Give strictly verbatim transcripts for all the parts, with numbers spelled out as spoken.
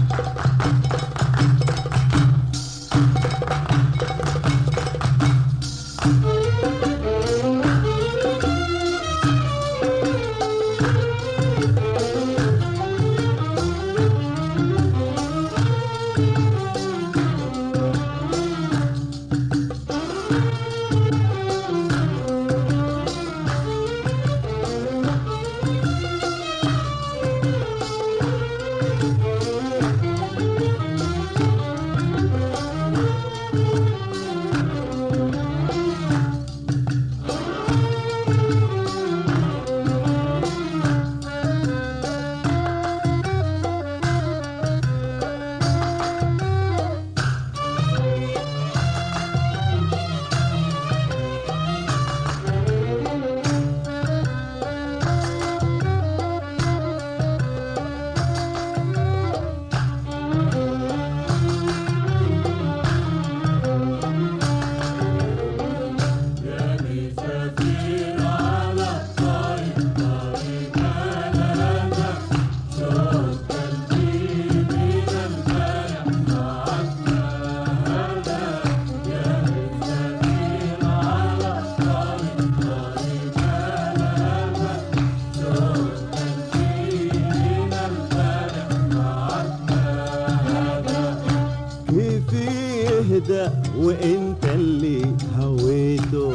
يهدى وانت اللي هويته،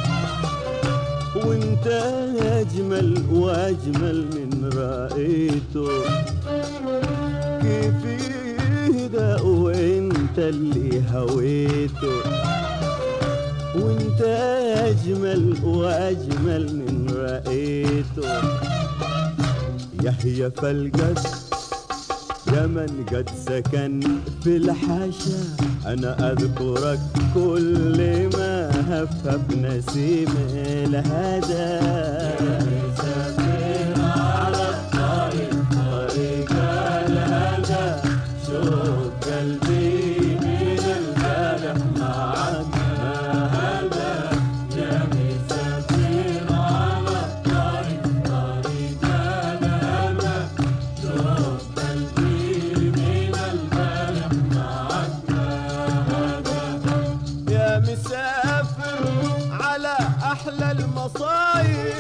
وانت اجمل واجمل من رأيته. كيف يهدى وانت اللي هويته، وانت اجمل واجمل من رأيته. يحيى فالقد يا من قد سكن في الحاشا، أنا أذكرك كل ما هفهف نسيم الهدى. سافر على الطريق طريق الهدى، شوق قلبي من البلح معك ما هدى. يا مسافر على الطريق طريق الهدى، شوق قلبي من البلح معك ما هدى. يا مسافر على أحلى المصايف،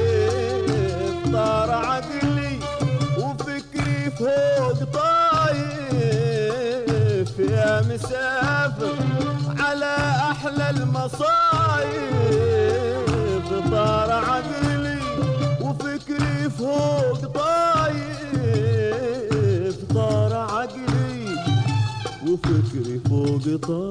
طار عقلي وفكري فوق طايف. يا مسافر على أحلى المصايف، طار عقلي وفكري فوق طايف. طار عقلي وفكري فوق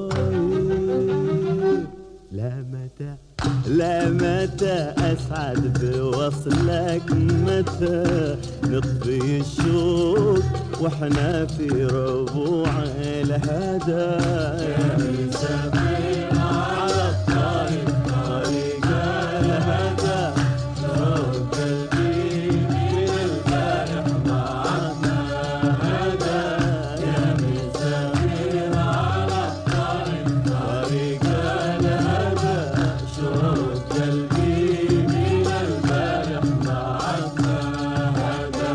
طايف. لا متى لا متى أسعد بوصلك، متى نطفي الشوق وإحنا في ربوع الهدى. يا مسافر على الطريق طريق الهدى، شوق قلبي من البارح معك ما هدى. يا مسافر على الطريق طريق الهدى، شوق قلبي من البارح معك ما هدى.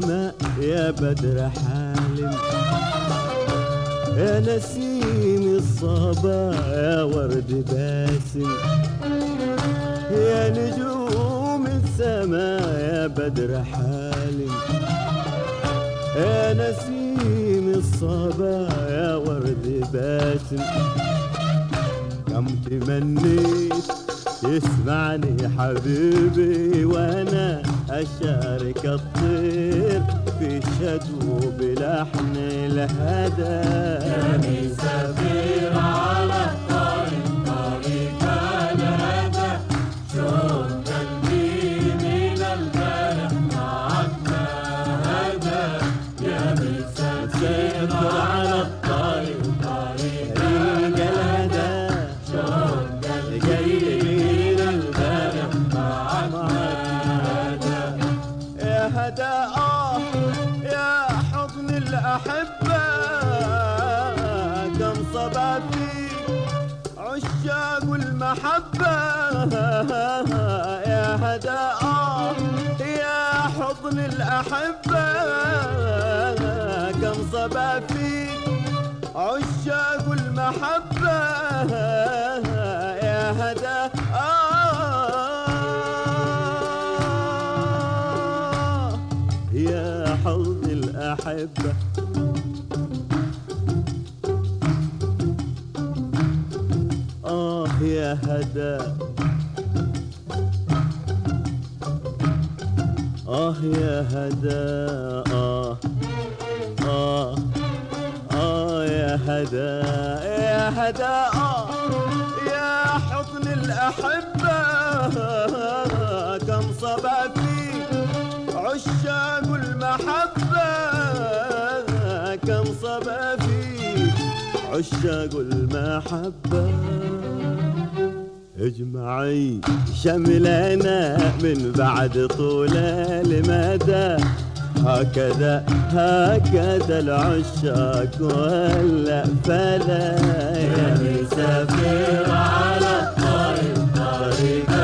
يا بدر حالم، يا نسيم الصبا ورد باسم، يا نجوم السماء يا بدر حالم، يا نسيم الصبا يا ورد باسم. كم تمنيت تسمعني حبيبي وانا اشارك الطير في شدو بلحن الهدى. يا مسافر على الطريق طريق الهدى، شوف قلبي من البلد معك ما هدى. يا مسافر على الطريق طريق الهدى، شوف قلبي من البلد معك ما هدى. يا هدى آه يا حضن الأحبة، كم صبا فيك عشاق المحبة. يا هدى آه يا حضن الأحبة، كم صبا فيك عشاق المحبة. يا هدى آه يا حضن الأحبة. آه يا هدى، آه يا هدى، آه آه آه يا هدى، يا هدى آه يا حضن الأحبة، كم صبا فيك عشاق المحبة. كم صبا فيك عشاق المحبة. اجمعي شملنا من بعد طول المدى، هكذا هكذا العشاق ولا فلا. يا مسافر على الطريق طريق